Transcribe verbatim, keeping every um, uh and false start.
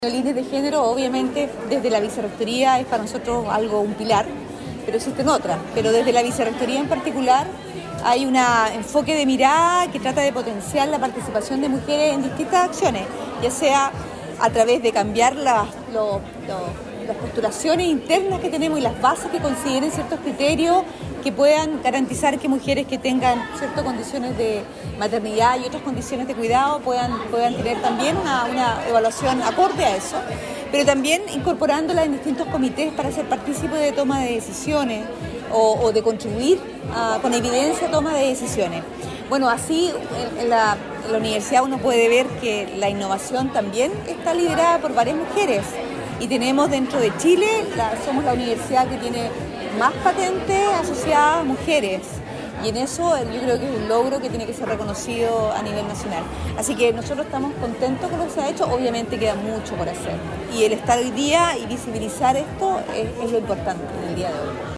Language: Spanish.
Líneas de género, obviamente, desde la vicerrectoría es para nosotros algo, un pilar, pero existen otras. Pero desde la vicerrectoría en particular hay un enfoque de mirada que trata de potenciar la participación de mujeres en distintas acciones, ya sea a través de cambiar las, lo, lo, las postulaciones internas que tenemos y las bases que consideren ciertos criterios que puedan garantizar que mujeres que tengan ciertas condiciones de maternidad y otras condiciones de cuidado puedan, puedan tener también una, una evaluación acorde a eso, pero también incorporándola en distintos comités para ser partícipe de toma de decisiones o, o de contribuir a, con evidencia a toma de decisiones. Bueno, así en, en, la, en la universidad uno puede ver que la innovación también está liderada por varias mujeres y tenemos dentro de Chile, la, somos la universidad que tiene más patentes asociadas a mujeres y en eso yo creo que es un logro que tiene que ser reconocido a nivel nacional. Así que nosotros estamos contentos con lo que se ha hecho, obviamente queda mucho por hacer y el estar hoy día y visibilizar esto es, es lo importante en el día de hoy.